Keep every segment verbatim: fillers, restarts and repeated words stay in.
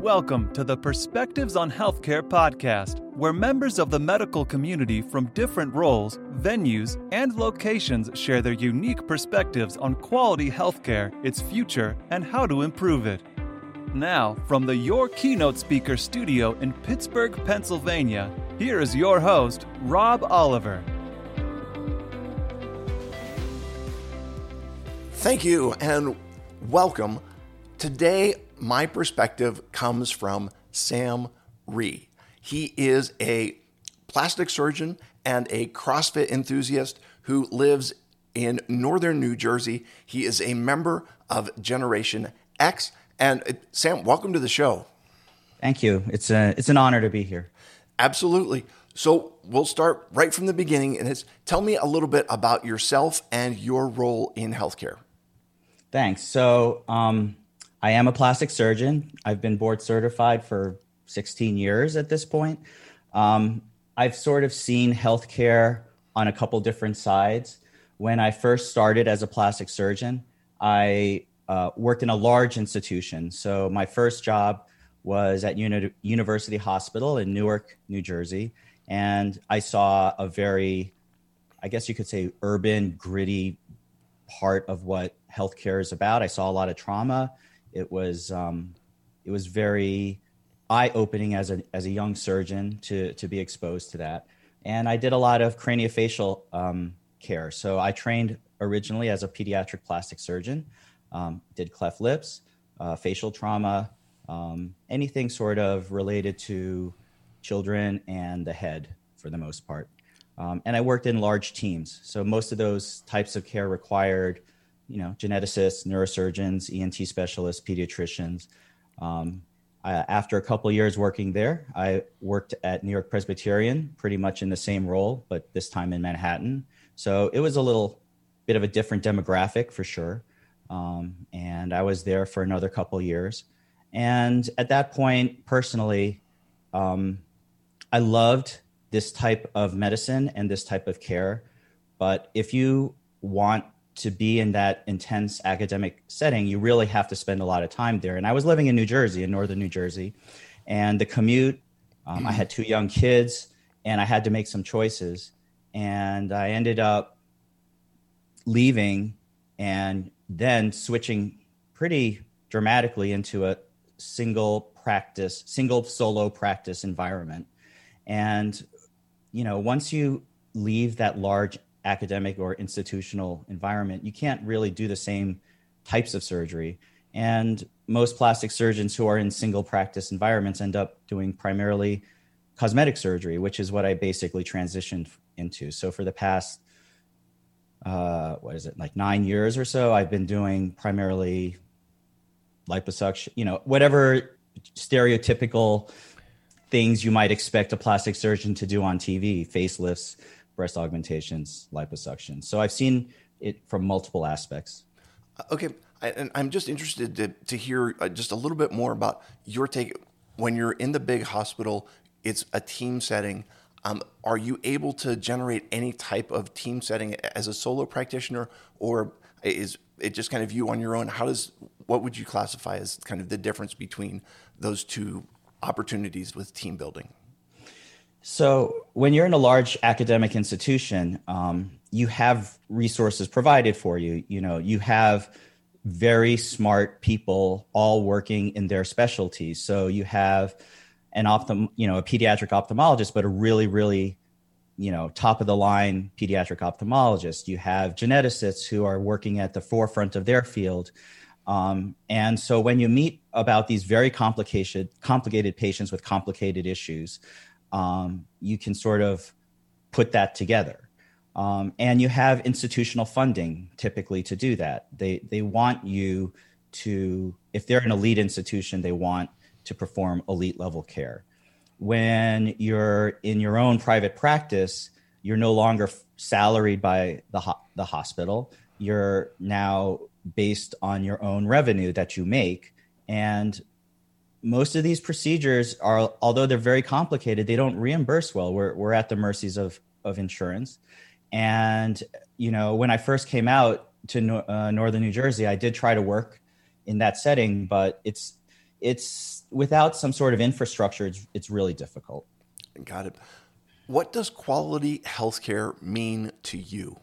Welcome to the Perspectives on Healthcare podcast, where members of the medical community from different roles, venues, and locations share their unique perspectives on quality healthcare, its future, and how to improve it. Now, from the Your Keynote Speaker studio in Pittsburgh, Pennsylvania, here is your host, Rob Oliver. Thank you and welcome. Today, my perspective comes from Sam Rhee. He is a plastic surgeon and a CrossFit enthusiast who lives in northern New Jersey. He is a member of Generation X. And uh, Sam, welcome to the show. Thank you. It's a, it's an honor to be here. Absolutely. So we'll start right from the beginning, and it's tell me a little bit about yourself and your role in healthcare. Thanks. So um, I am a plastic surgeon. I've been board certified for sixteen years at this point. Um, I've sort of seen healthcare on a couple different sides. When I first started as a plastic surgeon, I uh, worked in a large institution. So my first job was at Uni- University Hospital in Newark, New Jersey. And I saw a very, I guess you could say, urban, gritty part of what healthcare is about. I saw a lot of trauma. It was um, it was very eye-opening as a as a young surgeon to to be exposed to that. And I did a lot of craniofacial um, care. So I trained originally as a pediatric plastic surgeon, um, did cleft lips, uh, facial trauma, um, anything sort of related to children and the head for the most part. Um, and I worked in large teams. So most of those types of care required, you know, geneticists, neurosurgeons, E N T specialists, pediatricians. Um, I, after a couple of years working there, I worked at New York Presbyterian, pretty much in the same role, but this time in Manhattan. So it was a little bit of a different demographic for sure. Um, and I was there for another couple of years. And at that point, personally, um, I loved this type of medicine and this type of care. But if you want to be in that intense academic setting, you really have to spend a lot of time there. And I was living in New Jersey, in northern New Jersey, and the commute, um, I had two young kids and I had to make some choices. And I ended up leaving and then switching pretty dramatically into a single practice, single solo practice environment. And, you know, once you leave that large academic or institutional environment, you can't really do the same types of surgery. And most plastic surgeons who are in single practice environments end up doing primarily cosmetic surgery, which is what I basically transitioned into. So for the past, uh, what is it, like nine years or so, I've been doing primarily liposuction, you know, whatever stereotypical things you might expect a plastic surgeon to do on T V, facelifts, breast augmentations, liposuction. So I've seen it from multiple aspects. Okay, I, and I'm just interested to, to hear uh, just a little bit more about your take. When you're in the big hospital, it's a team setting. Um, are you able to generate any type of team setting as a solo practitioner, or is it just kind of you on your own? How does, what would you classify as kind of the difference between those two opportunities with team building? So when you're in a large academic institution, um, you have resources provided for you. You know, you have very smart people all working in their specialties. So you have an ophthalm, you know, a pediatric ophthalmologist, but a really, really, you know, top of the line pediatric ophthalmologist. You have geneticists who are working at the forefront of their field. Um, and so when you meet about these very complicated, complicated patients with complicated issues, um, you can sort of put that together. Um, and you have institutional funding typically to do that. They, they want you to, if they're an elite institution, they want to perform elite level care. When you're in your own private practice, you're no longer salaried by the ho- the hospital. You're now based on your own revenue that you make. And most of these procedures are, although they're very complicated, they don't reimburse well. We're we're at the mercies of of insurance. And, you know, when I first came out to uh, northern New Jersey, I did try to work in that setting, but it's it's without some sort of infrastructure, it's, it's really difficult. Got it. What does quality healthcare mean to you?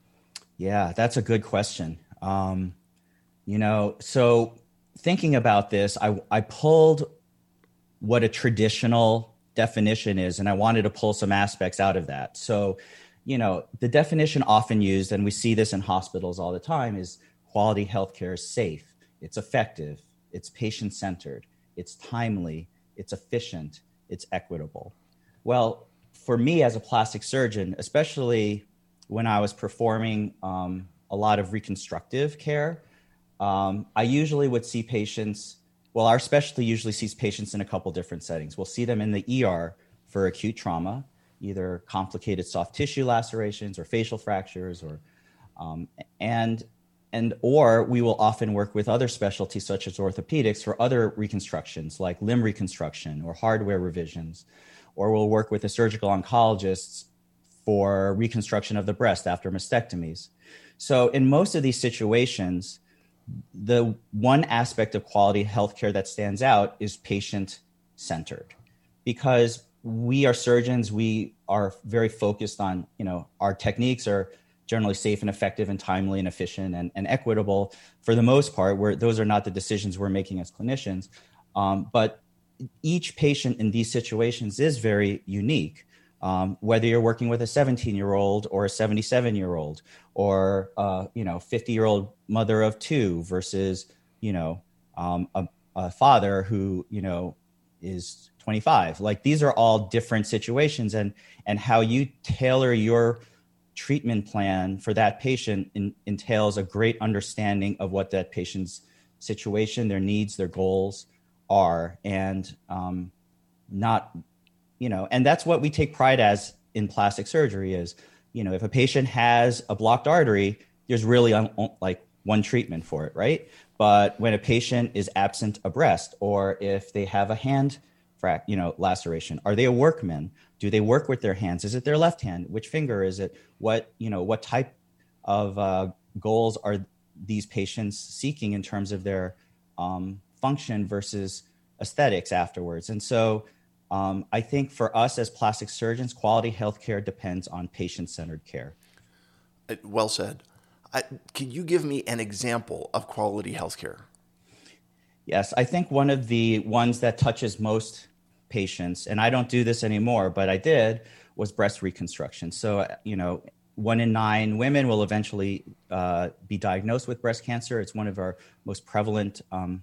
Yeah, that's a good question. Um, you know, so thinking about this, I, I pulled what a traditional definition is, and I wanted to pull some aspects out of that. So, you know, the definition often used, and we see this in hospitals all the time, is quality healthcare is safe, it's effective, it's patient-centered, it's timely, it's efficient, it's equitable. Well, for me as a plastic surgeon, especially when I was performing um, a lot of reconstructive care, um, I usually would see patients, well, our specialty usually sees patients in a couple different settings. We'll see them in the E R for acute trauma, either complicated soft tissue lacerations or facial fractures, or um, and and or we will often work with other specialties such as orthopedics for other reconstructions like limb reconstruction or hardware revisions, or we'll work with the surgical oncologists for reconstruction of the breast after mastectomies. So in most of these situations, the one aspect of quality healthcare that stands out is patient-centered, because we are surgeons. We are very focused on, you know, our techniques are generally safe and effective and timely and efficient and, and equitable for the most part. Where those are not the decisions we're making as clinicians, um, but each patient in these situations is very unique. Um, whether you're working with a seventeen-year-old or a seventy-seven-year-old, or uh, you know, fifty-year-old mother of two versus, you know, um, a, a father who, you know, is twenty-five. Like, these are all different situations, and and how you tailor your treatment plan for that patient in, entails a great understanding of what that patient's situation, their needs, their goals are, and um, not. You know, and that's what we take pride as in plastic surgery is, you know, if a patient has a blocked artery, there's really un- like one treatment for it, right? But when a patient is absent a breast, or if they have a hand frac, you know, laceration, are they a workman? Do they work with their hands? Is it their left hand? Which finger is it? What, you know, what type of uh, goals are these patients seeking in terms of their um, function versus aesthetics afterwards? And so, Um, I think for us as plastic surgeons, quality healthcare depends on patient-centered care. Well said. I, can you give me an example of quality healthcare? Yes, I think one of the ones that touches most patients, and I don't do this anymore, but I did, was breast reconstruction. So, you know, one in nine women will eventually uh, be diagnosed with breast cancer. It's one of our most prevalent um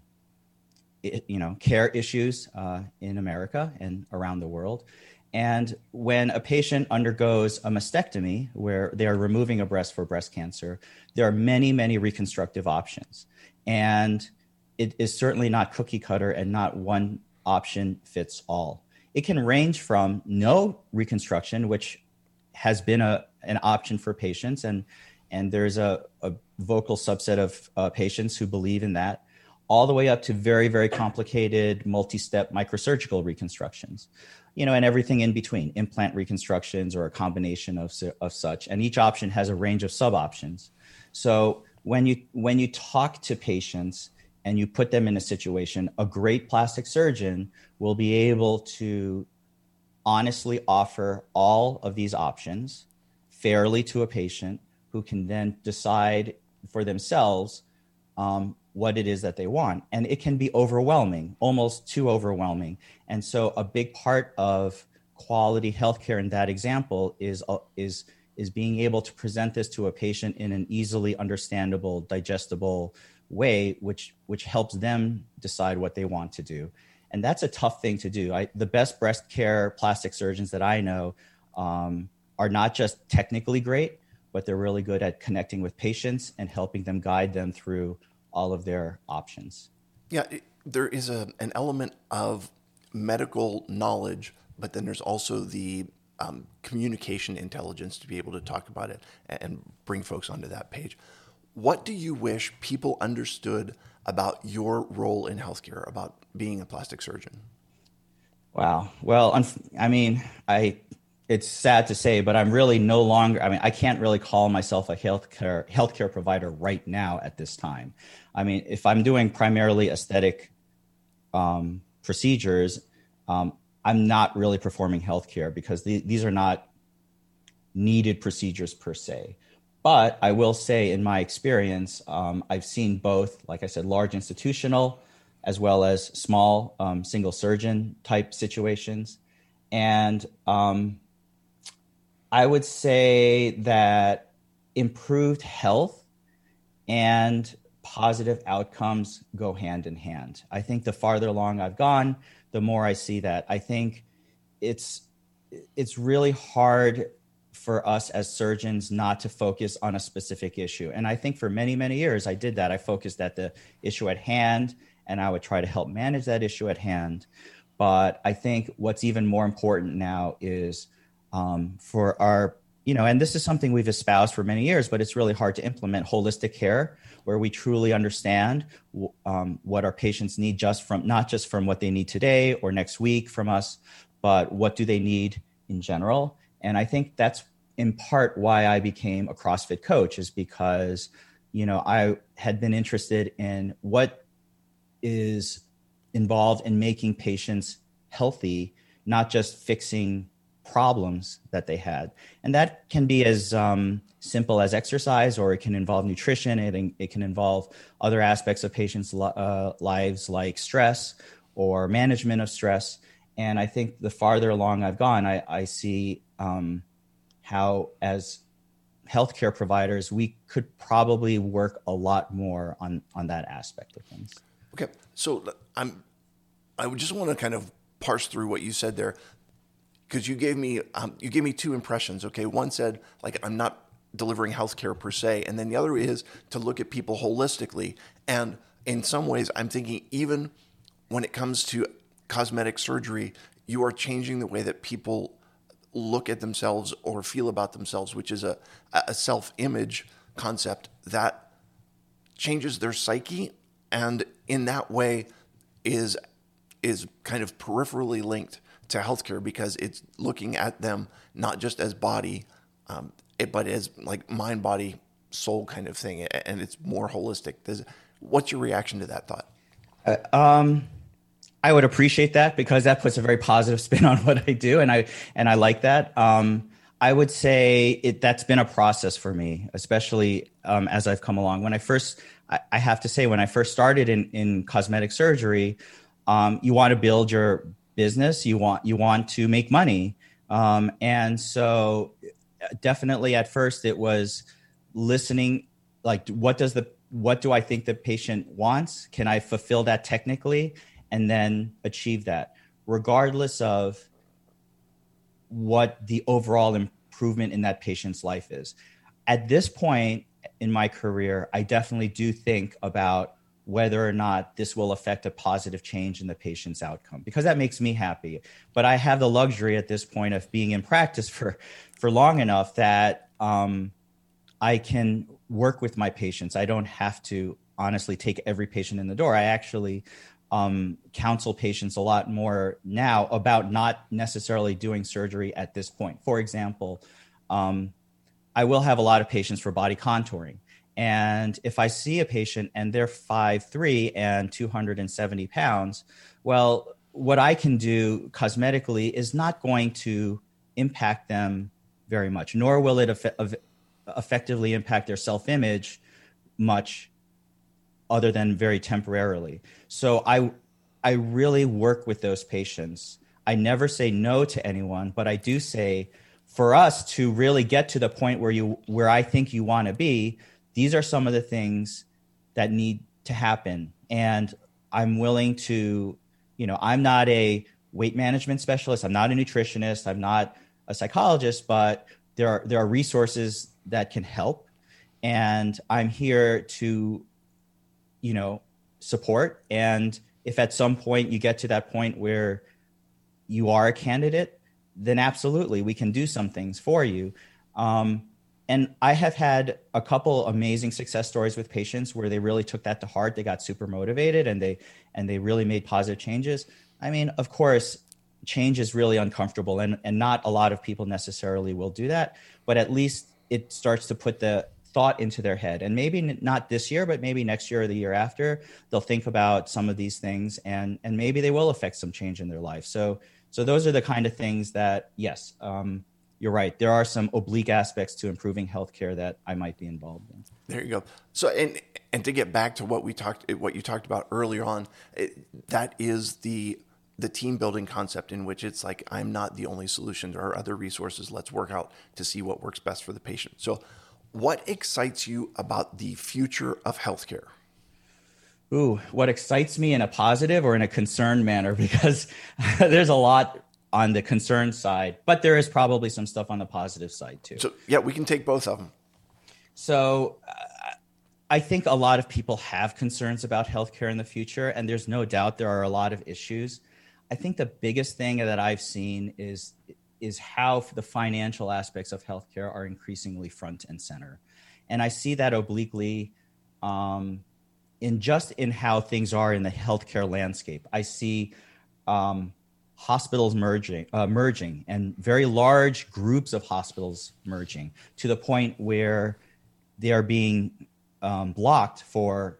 you know, care issues uh, in America and around the world. And when a patient undergoes a mastectomy, where they are removing a breast for breast cancer, there are many, many reconstructive options. And it is certainly not cookie cutter, and not one option fits all. It can range from no reconstruction, which has been a, an option for patients. And, and there's a, a vocal subset of uh, patients who believe in that, all the way up to very, very complicated multi-step microsurgical reconstructions, you know, and everything in between, implant reconstructions or a combination of, of such. And each option has a range of sub-options. So when you, when you talk to patients and you put them in a situation, a great plastic surgeon will be able to honestly offer all of these options fairly to a patient, who can then decide for themselves um, what it is that they want. And it can be overwhelming, almost too overwhelming. And so a big part of quality healthcare in that example is, uh, is, is being able to present this to a patient in an easily understandable, digestible way, which, which helps them decide what they want to do. And that's a tough thing to do. I, the best breast care plastic surgeons that I know um, are not just technically great, but they're really good at connecting with patients and helping them, guide them through all of their options. Yeah, it, there is a, an element of medical knowledge, but then there's also the um, communication intelligence to be able to talk about it and bring folks onto that page. What do you wish people understood about your role in healthcare, about being a plastic surgeon? Wow. Well, I mean, I it's sad to say, but I'm really no longer, I mean, I can't really call myself a healthcare healthcare provider right now at this time. I mean, if I'm doing primarily aesthetic um, procedures, um, I'm not really performing healthcare because the, these are not needed procedures per se. But I will say, in my experience, um, I've seen both, like I said, large institutional as well as small um, single surgeon type situations. And um, I would say that improved health and positive outcomes go hand in hand. I think the farther along I've gone, the more I see that. I think it's it's really hard for us as surgeons not to focus on a specific issue. And I think for many, many years, I did that. I focused at the issue at hand, and I would try to help manage that issue at hand. But I think what's even more important now is um, for our, you know, and this is something we've espoused for many years, but it's really hard to implement, holistic care, where we truly understand um, what our patients need, just from, not just from what they need today or next week from us, but what do they need in general. And I think that's in part why I became a CrossFit coach, is because, you know, I had been interested in what is involved in making patients healthy, not just fixing problems that they had. And that can be as um, simple as exercise, or it can involve nutrition. It, it can involve other aspects of patients' uh, lives, like stress or management of stress. And I think the farther along I've gone, I, I see um, how, as healthcare providers, we could probably work a lot more on, on that aspect of things. Okay, so I'm, I would just want to kind of parse through what you said there, because you gave me um, you gave me two impressions. Okay, one said, like, I'm not delivering healthcare per se, and then the other is to look at people holistically. And in some ways, I'm thinking even when it comes to cosmetic surgery, you are changing the way that people look at themselves or feel about themselves, which is a, a self-image concept that changes their psyche, and in that way is is kind of peripherally linked to healthcare, because it's looking at them not just as body, um, it, but as like mind, body, soul kind of thing, and it's more holistic. Does, what's your reaction to that thought? Uh, um, I would appreciate that, because that puts a very positive spin on what I do, and I and I like that. Um, I would say it, that's been a process for me, especially um, as I've come along. When I first, I, I have to say, when I first started in, in cosmetic surgery, um, you want to build your business, you want you want to make money, um, and so definitely at first it was listening, like, what does the what do I think the patient wants? Can I fulfill that technically, and then achieve that, regardless of what the overall improvement in that patient's life is. At this point in my career, I definitely do think about whether or not this will affect a positive change in the patient's outcome, because that makes me happy. But I have the luxury at this point of being in practice for, for long enough that um, I can work with my patients. I don't have to honestly take every patient in the door. I actually um, counsel patients a lot more now about not necessarily doing surgery at this point. For example, um, I will have a lot of patients for body contouring. And if I see a patient and they're five three and two hundred seventy pounds, well, what I can do cosmetically is not going to impact them very much, nor will it eff- effectively impact their self-image much, other than very temporarily. So I, I really work with those patients. I never say no to anyone, but I do say, for us to really get to the point where you, where I think you want to be, these are some of the things that need to happen. And I'm willing to, you know, I'm not a weight management specialist. I'm not a nutritionist. I'm not a psychologist, but there are, there are resources that can help. And I'm here to, you know, support. And if at some point you get to that point where you are a candidate, then absolutely we can do some things for you. Um, And I have had a couple amazing success stories with patients where they really took that to heart. They got super motivated and they and they really made positive changes. I mean, of course, change is really uncomfortable, and, and not a lot of people necessarily will do that. But at least it starts to put the thought into their head. And maybe n- not this year, but maybe next year or the year after, they'll think about some of these things, and and maybe they will affect some change in their life. So so those are the kind of things that, yes, um, you're right. There are some oblique aspects to improving healthcare that I might be involved in. There you go. So, and and to get back to what we talked, what you talked about earlier on, it, that is the the team building concept, in which it's like, I'm not the only solution. There are other resources. Let's work out to see what works best for the patient. So, what excites you about the future of healthcare? Ooh, what excites me in a positive or in a concerned manner? Because there's a lot on the concern side, but there is probably some stuff on the positive side too. So yeah, we can take both of them. So uh, I think a lot of people have concerns about healthcare in the future, and there's no doubt there are a lot of issues. I think the biggest thing that I've seen is is how the financial aspects of healthcare are increasingly front and center. And I see that obliquely um, in just in how things are in the healthcare landscape. I see um, hospitals merging, uh, merging, and very large groups of hospitals merging to the point where they are being um, blocked for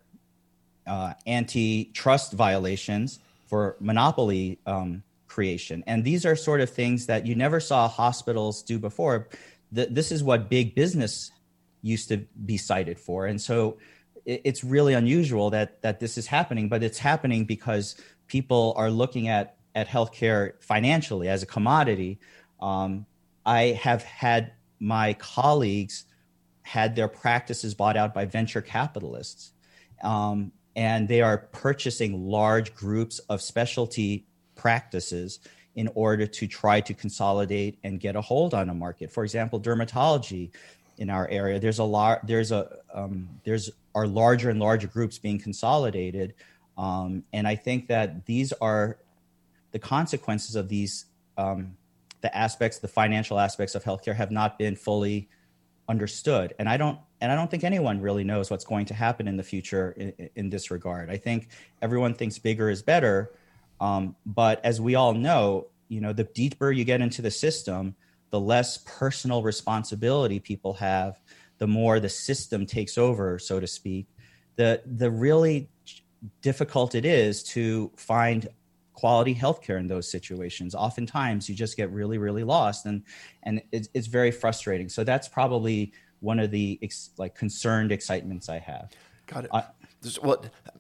uh, antitrust violations, for monopoly um, creation. And these are sort of things that you never saw hospitals do before. Th- this is what big business used to be cited for. And so it, it's really unusual that that this is happening, but it's happening because people are looking at, at healthcare financially as a commodity. Um, I have had my colleagues had their practices bought out by venture capitalists. Um, and they are purchasing large groups of specialty practices in order to try to consolidate and get a hold on a market. For example, dermatology in our area, there's a lot, there's a, um, there's are larger and larger groups being consolidated. Um, and I think that these are the consequences of these, um, the aspects, the financial aspects of healthcare have not been fully understood. And I don't, and I don't think anyone really knows what's going to happen in the future in, in this regard. I think everyone thinks bigger is better. Um, but as we all know, you know, the deeper you get into the system, the less personal responsibility people have, the more the system takes over, so to speak. The, the really difficult it is to find quality healthcare in those situations. Oftentimes you just get really, really lost, and, and it's, it's very frustrating. So that's probably one of the ex, like concerned excitements I have. Got it. Uh, This, well,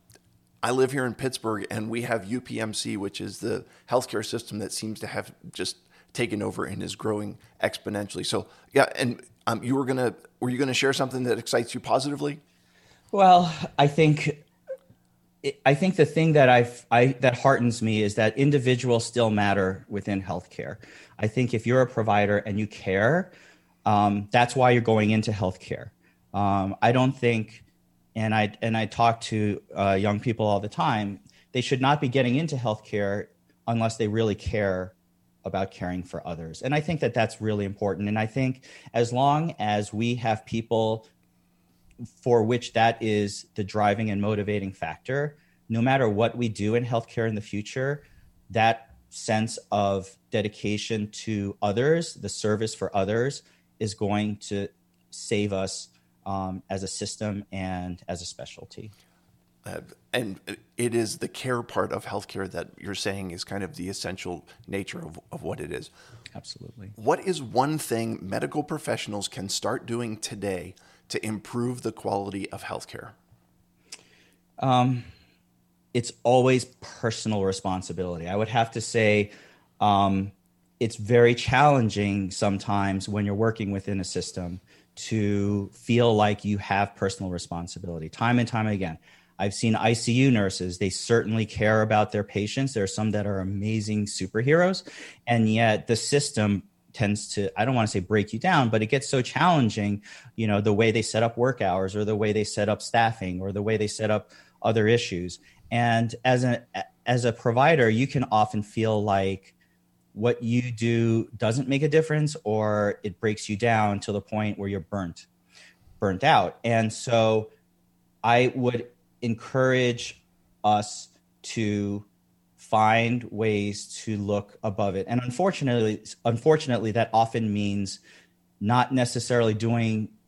I live here in Pittsburgh, and we have U P M C, which is the healthcare system that seems to have just taken over and is growing exponentially. So yeah, and um, you were gonna, were you gonna share something that excites you positively? Well, I think I think the thing that I've, I that heartens me is that individuals still matter within healthcare. I think if you're a provider and you care, um, that's why you're going into healthcare. Um, I don't think, and I and I talk to uh, young people all the time, they should not be getting into healthcare unless they really care about caring for others. And I think that that's really important. And I think as long as we have people for which that is the driving and motivating factor, no matter what we do in healthcare in the future, that sense of dedication to others, the service for others, is going to save us um, as a system and as a specialty. Uh, and it is the care part of healthcare that you're saying is kind of the essential nature of, of what it is. Absolutely. What is one thing medical professionals can start doing today to improve the quality of healthcare? Um, it's always personal responsibility. I would have to say um, it's very challenging sometimes when you're working within a system to feel like you have personal responsibility. Time and time again, I've seen I C U nurses. They certainly care about their patients. There are some that are amazing superheroes, and yet the system tends to, I don't want to say break you down, but it gets so challenging, you know, the way they set up work hours or the way they set up staffing or the way they set up other issues. And as a, as a provider, you can often feel like what you do doesn't make a difference, or it breaks you down to the point where you're burnt, burnt out. And so I would encourage us to find ways to look above it. And unfortunately, unfortunately, that often means not necessarily doing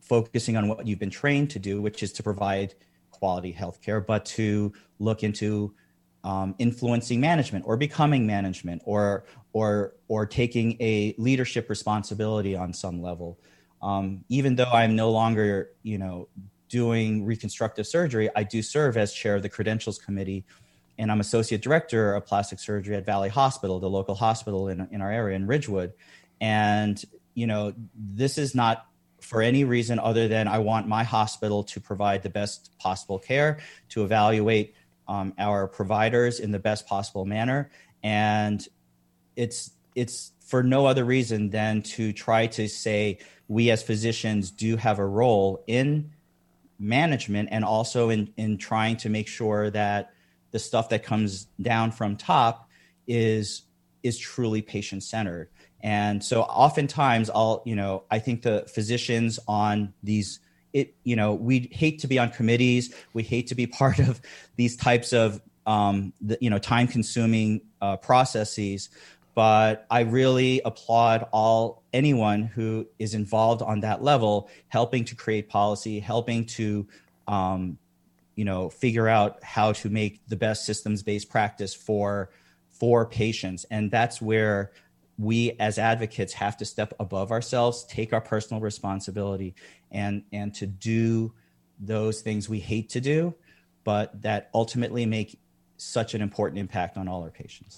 focusing on what you've been trained to do, which is to provide quality healthcare, but to look into um, influencing management or becoming management or or or taking a leadership responsibility on some level. Um, even though I'm no longer, you know, doing reconstructive surgery, I do serve as chair of the credentials committee, and I'm associate director of plastic surgery at Valley Hospital, the local hospital in, in our area in Ridgewood. And, you know, this is not for any reason other than I want my hospital to provide the best possible care, to evaluate um, our providers in the best possible manner. And it's it's for no other reason than to try to say we as physicians do have a role in management and also in, in trying to make sure that the stuff that comes down from top is is truly patient-centered. And so oftentimes I'll, you know, I think the physicians on these, it, you know, we hate to be on committees. We hate to be part of these types of, um, the, you know, time-consuming uh, processes. But I really applaud all anyone who is involved on that level, helping to create policy, helping to, um, you know, figure out how to make the best systems-based practice for for patients. And that's where we as advocates have to step above ourselves, take our personal responsibility, and and to do those things we hate to do, but that ultimately make such an important impact on all our patients.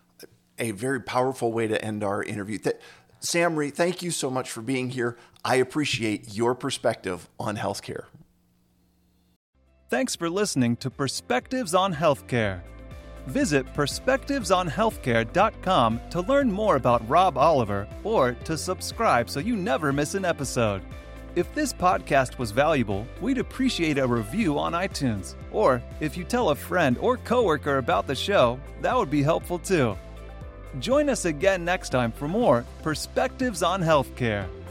A very powerful way to end our interview. Th- Samri, thank you so much for being here. I appreciate your perspective on healthcare. Thanks for listening to Perspectives on Healthcare. Visit perspectives on healthcare dot com to learn more about Rob Oliver or to subscribe so you never miss an episode. If this podcast was valuable, we'd appreciate a review on iTunes. Or if you tell a friend or coworker about the show, that would be helpful too. Join us again next time for more Perspectives on Healthcare.